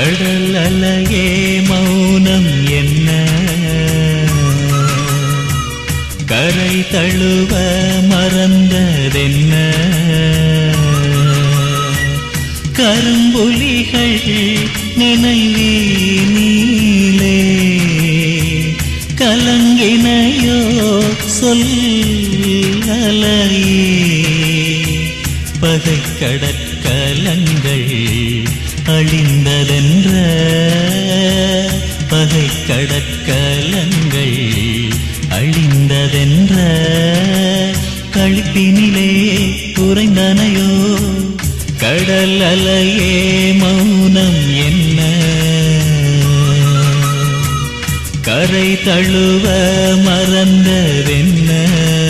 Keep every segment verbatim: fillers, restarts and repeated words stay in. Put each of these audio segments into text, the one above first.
கடல் அலையே மௌனம் என்ன, கரை தழுவ மறந்ததென்ன, கரும்புலிகள் நினைவீனிலே கலங்கினையோ சொல் அலையே, பகை கடற்கலங்கள் அழிந்ததென்ற, பகை கடற்கலங்கள் அழிந்ததென்ற, களிப்பினிலே உறைந்தனையோ கடல் அலையே மௌனம் என்ன, கரை தழுவ மறந்ததென்ன.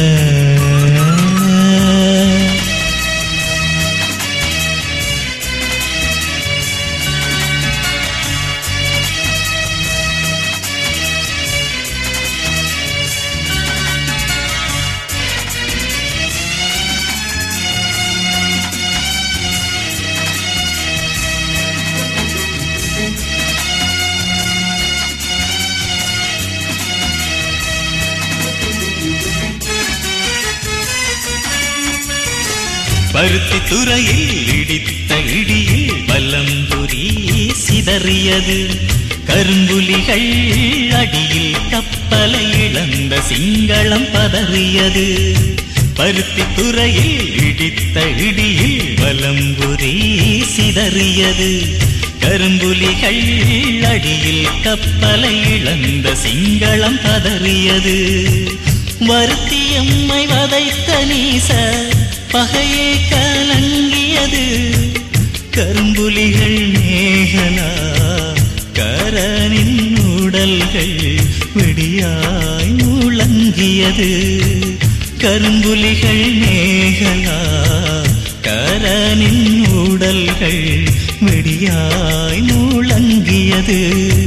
பருத்தி துறையில் இடித்த இடியில் வலம்புரி சிதறியது, கரும்புலிகள் அடியில் கப்பலை இழந்த சிங்களம் பதறியது. பருத்தி துறையில் இடித்த இடியில் வலம்புரி சிதறியது, கரும்புலிகள் அடியில் கப்பலை இழந்த சிங்களம் பதறியது. வருத்தியம்மை வதைத்த நீச பகையே கலங்கியது, கரும்புலிகள் மேகலா கரனின் உடல்கள் வெடியாய் முழங்கியது, கரும்புலிகள் மேகலா கரனின் உடல்கள் வெடியாய் முழங்கியது.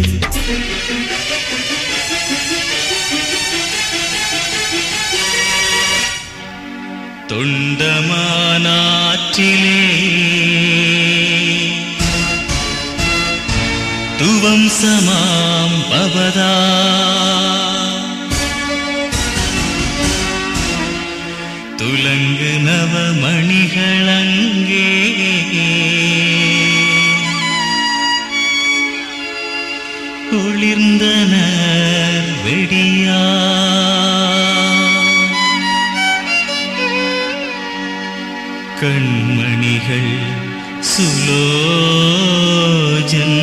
தொண்டமானாற்றிலே துவம் சமாம் பவதா, துலங்கு நவமணிகளங்கே ஒளிர்ந்தனர் வெடியா, கண்மணிகள் சுலோஜன்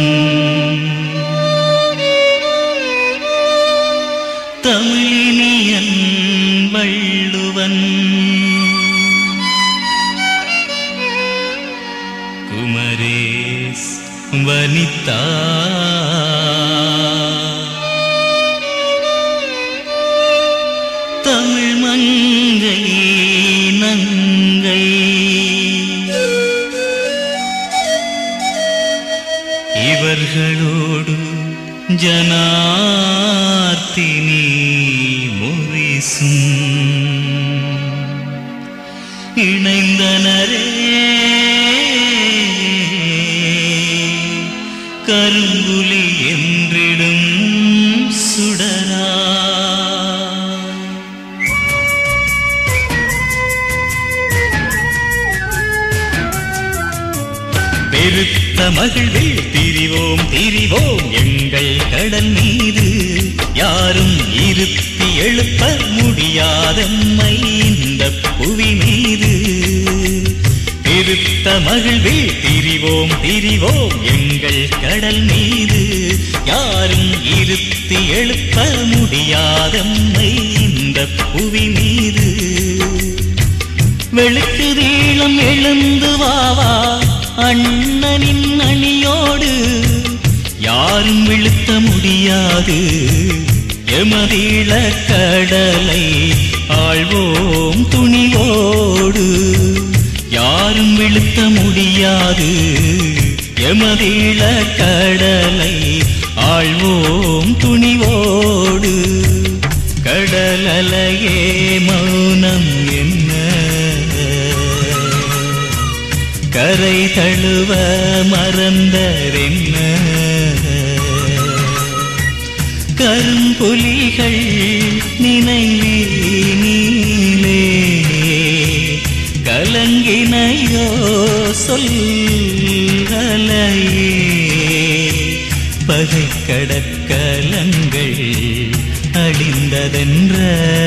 தமிழினியன் வள்ளுவன் குமரேஸ் வனிதா, தமிழ் மங்கை நங்கை இவர்களோடு ஜனார்த்தினி மொரிசும் இணைந்தனரே கரும்புலி என்றிடும் சுடரா. பெருத்த மகிழ்வில் திரிவோம் திரிவோம் எங்கள் கடல் மீது, யாரும் இருத்தி எழுப்ப முடியாதம்மை இந்த புவி மீது. பெருத்த மகிழ்வில் திரிவோம் திரிவோம் எங்கள் கடல் மீது, யாரும் இருத்தி எழுப்ப முடியாதம்மை இந்த புவி மீது. வெளுக்கு தீளம் எழுந்து வாவா அண்ணனின் அணியோடு, யாரும் வீழ்த்த முடியாது எமதீழ கடலை ஆழ்வோம் துணிவோடு, யாரும் வீழ்த்த முடியாது எமதீழ கடலை ஆழ்வோம் துணிவோடு. கடல் அலையே மௌனம் என்ன, கரை தழுவ மறந்ததென்ன. கரும்புலிகள் நினைவினிலே கலங்கினையோ சொல்லலையே பகை கடற்கலங்கள் அழிந்ததென்ற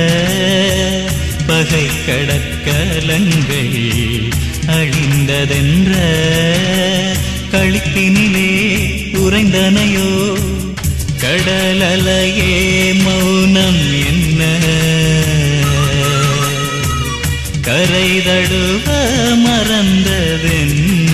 பகை கடற்கலங்கள் அழிந்ததென்ற களிப்பினிலே உறைந்தனையோ கடலலையே மௌனம் என்ன கரை தடுவ மறந்ததென்ன